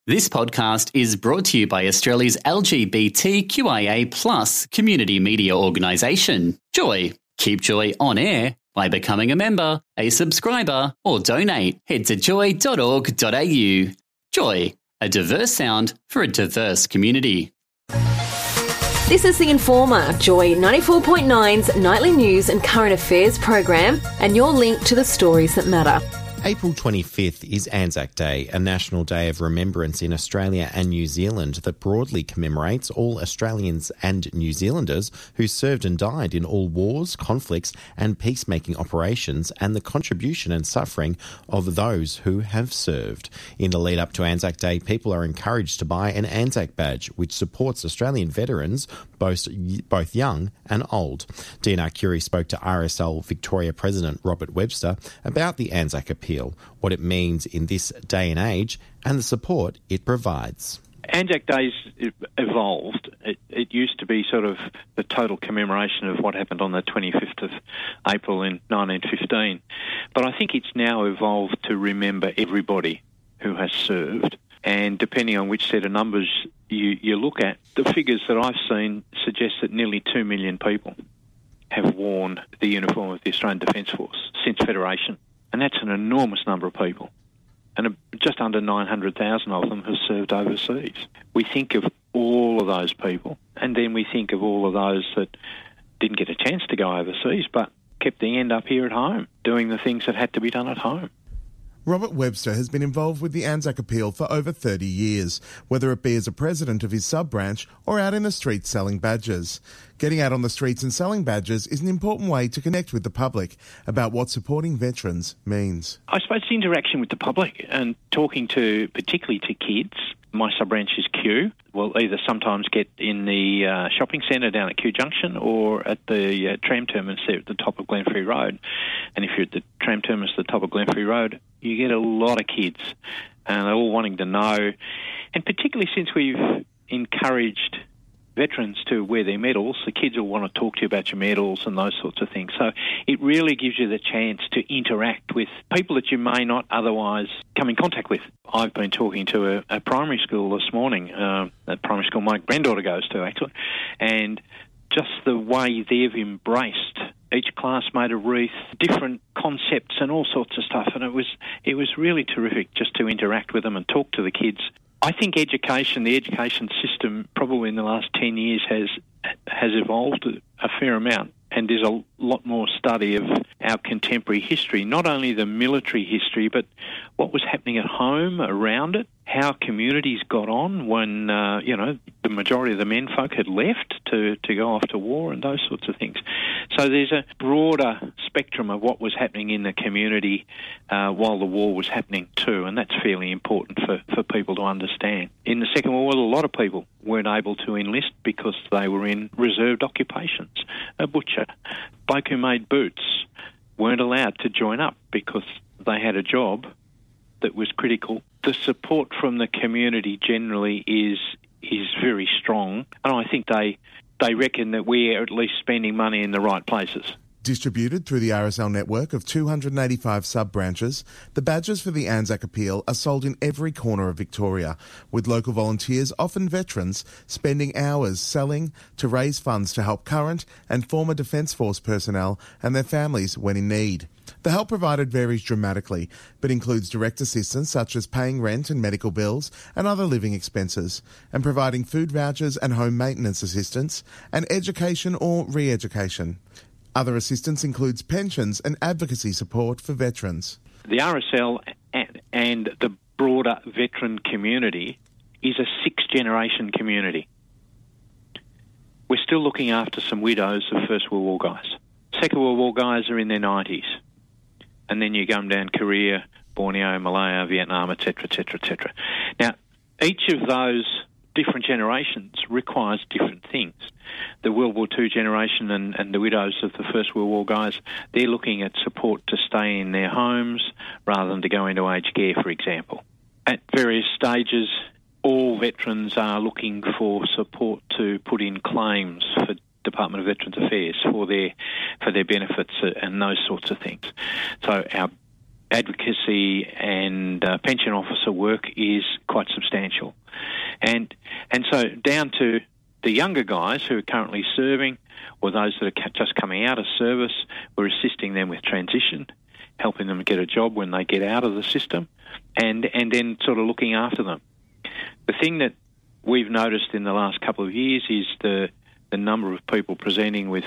This podcast is brought to you by Australia's LGBTQIA+ community media organisation, Joy. Keep Joy on air by becoming a member, a subscriber, or donate. Head to joy.org.au. Joy, a diverse sound for a diverse community. This is The Informer, Joy 94.9's nightly news and current affairs program, and your link to the stories that matter. April 25th is Anzac Day, a national day of remembrance in Australia and New Zealand that broadly commemorates all Australians and New Zealanders who served and died in all wars, conflicts and peacemaking operations, and the contribution and suffering of those who have served. In the lead up to Anzac Day, people are encouraged to buy an Anzac badge, which supports Australian veterans, both young and old. DNR Curie spoke to RSL Victoria President Robert Webster about the Anzac Appeal, what it means in this day and age, and the support it provides. Anzac Day's evolved. It used to be sort of the total commemoration of what happened on the 25th of April in 1915. But I think it's now evolved to remember everybody who has served. And depending on which set of numbers you look at, the figures that I've seen suggest that nearly 2 million people have worn the uniform of the Australian Defence Force since Federation. And that's an enormous number of people. And just under 900,000 of them have served overseas. We think of all of those people, and then we think of all of those that didn't get a chance to go overseas but kept the end up here at home, doing the things that had to be done at home. Robert Webster has been involved with the Anzac Appeal for over 30 years, whether it be as a president of his sub-branch or out in the streets selling badges. Getting out on the streets and selling badges is an important way to connect with the public about what supporting veterans means. I suppose the interaction with the public and talking to, particularly to kids. My sub-branch is Kew. We'll either sometimes get in the shopping centre down at Kew Junction or at the tram terminus there at the top of Glenferrie Road. And if you're at the tram terminus at the top of Glenferrie Road, you get a lot of kids and they're all wanting to know. And particularly since we've encouraged veterans to wear their medals, the kids will want to talk to you about your medals and those sorts of things. So it really gives you the chance to interact with people that you may not otherwise come in contact with. I've been talking to a primary school this morning, a primary school my granddaughter goes to actually, and just the way they've embraced each class made a wreath, different concepts and all sorts of stuff, and it was really terrific just to interact with them and talk to the kids. I think the education system probably in the last 10 years has evolved a fair amount, and there's a lot more study of our contemporary history, not only the military history, but what was happening at home around it, how communities got on when, the majority of the men folk had left to go off to war and those sorts of things. So there's a broader spectrum of what was happening in the community while the war was happening too, and that's fairly important for people to understand. In the Second World War, a lot of people weren't able to enlist because they were in reserved occupations. A butcher, bloke who made boots, weren't allowed to join up because they had a job that was critical. The support from the community generally is very strong, and I think they reckon that we're at least spending money in the right places. Distributed through the RSL network of 285 sub-branches, the badges for the Anzac Appeal are sold in every corner of Victoria, with local volunteers, often veterans, spending hours selling to raise funds to help current and former Defence Force personnel and their families when in need. The help provided varies dramatically, but includes direct assistance such as paying rent and medical bills and other living expenses, and providing food vouchers and home maintenance assistance, and education or re-education. Other assistance includes pensions and advocacy support for veterans. The RSL and the broader veteran community is a sixth-generation community. We're still looking after some widows of First World War guys. Second World War guys are in their 90s. And then you come down Korea, Borneo, Malaya, Vietnam, etc., etc., etc. Now, each of those different generations requires different things. The World War II generation and the widows of the First World War guys, they're looking at support to stay in their homes rather than to go into aged care, for example. At various stages, all veterans are looking for support to put in claims for Department of Veterans Affairs for their benefits and those sorts of things. So our advocacy and pension officer work is quite substantial. And so down to the younger guys who are currently serving or those that are just coming out of service, we're assisting them with transition, helping them get a job when they get out of the system, and then sort of looking after them. The thing that we've noticed in the last couple of years is the number of people presenting with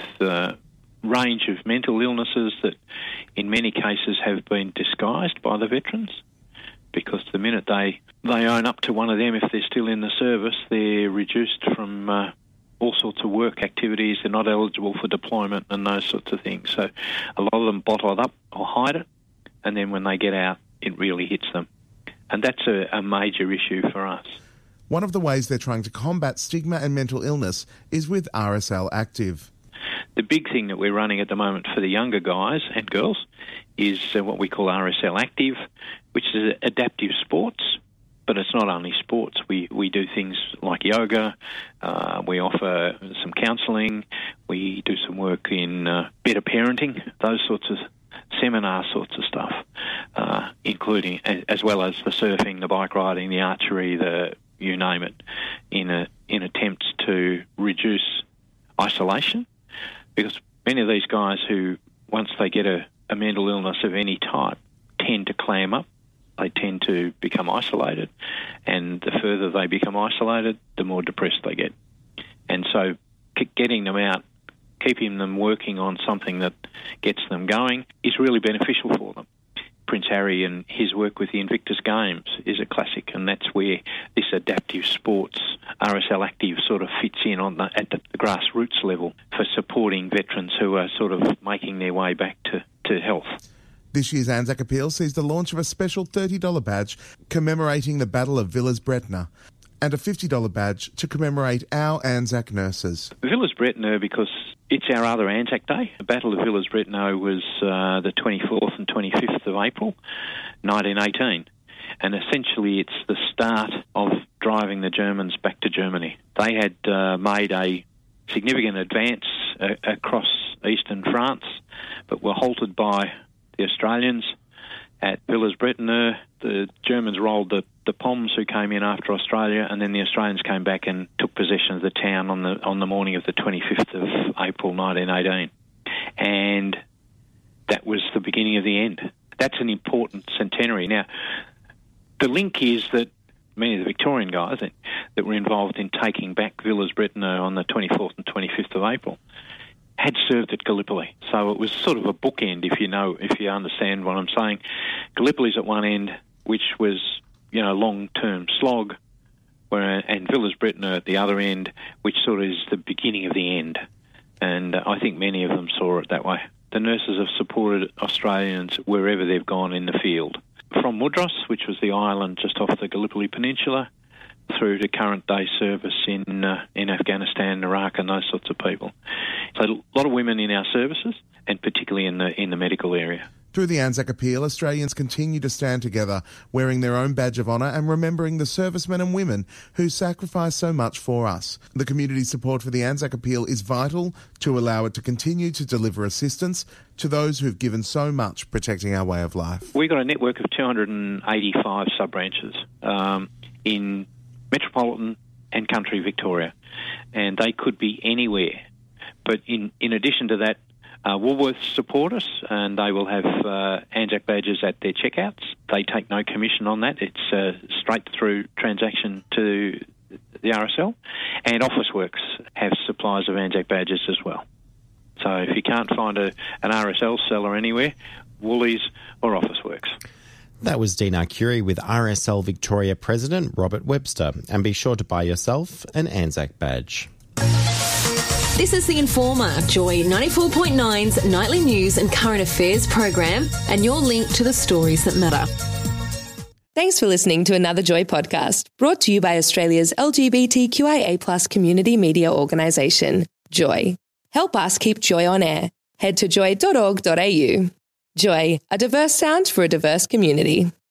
range of mental illnesses that in many cases have been disguised by the veterans, because the minute they own up to one of them, if they're still in the service, they're reduced from all sorts of work activities. They're not eligible for deployment and those sorts of things. So a lot of them bottle it up or hide it, and then when they get out, it really hits them. And that's a major issue for us. One of the ways they're trying to combat stigma and mental illness is with RSL Active. The big thing that we're running at the moment for the younger guys and girls is what we call RSL Active, which is adaptive sports. But it's not only sports. We do things like yoga. We offer some counselling. We do some work in better parenting, those sorts of seminar sorts of stuff, including as well as the surfing, the bike riding, the archery, you name it, in attempts to reduce isolation. Because many of these guys who, once they get a mental illness of any type, tend to clam up. They tend to become isolated, and the further they become isolated, the more depressed they get. And so getting them out, keeping them working on something that gets them going is really beneficial for them. Prince Harry and his work with the Invictus Games is a classic, and that's where this adaptive sports RSL Active sort of fits in at the grassroots level for supporting veterans who are sort of making their way back to health. This year's Anzac Appeal sees the launch of a special $30 badge commemorating the Battle of Villers-Bretonneux and a $50 badge to commemorate our Anzac nurses. Villers-Bretonneux, because it's our other Anzac Day. The Battle of Villers-Bretonneux was the 24th and 25th of April, 1918. And essentially it's the start of driving the Germans back to Germany. They had made a significant advance across eastern France, but were halted by the Australians at Villers-Bretonneux. The Germans rolled the Poms who came in after Australia, and then the Australians came back and took possession of the town on the morning of the 25th of April 1918. And that was the beginning of the end. That's an important centenary. Now, the link is that many of the Victorian guys that were involved in taking back Villers-Bretonneux on the 24th and 25th of April had served at Gallipoli. So it was sort of a bookend, if you understand what I'm saying. Gallipoli's at one end, which was, long-term slog, and Villers-Bretonneux at the other end, which sort of is the beginning of the end. And I think many of them saw it that way. The nurses have supported Australians wherever they've gone in the field. From Mudros, which was the island just off the Gallipoli Peninsula, through to current day service in Afghanistan, Iraq, and those sorts of people. So a lot of women in our services, and particularly in the medical area. Through the Anzac Appeal, Australians continue to stand together, wearing their own badge of honour and remembering the servicemen and women who sacrifice so much for us. The community support for the Anzac Appeal is vital to allow it to continue to deliver assistance to those who've given so much protecting our way of life. We've got a network of 285 sub-branches in metropolitan and country Victoria, and they could be anywhere. But in addition to that, Woolworths support us, and they will have Anzac badges at their checkouts. They take no commission on that. It's straight through transaction to the RSL. And Officeworks have supplies of Anzac badges as well. So if you can't find an RSL seller anywhere, Woolies or Officeworks. That was Dina Curie with RSL Victoria President Robert Webster. And be sure to buy yourself an Anzac badge. This is The Informer, Joy 94.9's nightly news and current affairs program, and your link to the stories that matter. Thanks for listening to another Joy podcast, brought to you by Australia's LGBTQIA+ community media organisation, Joy. Help us keep Joy on air. Head to joy.org.au. Joy, a diverse sound for a diverse community.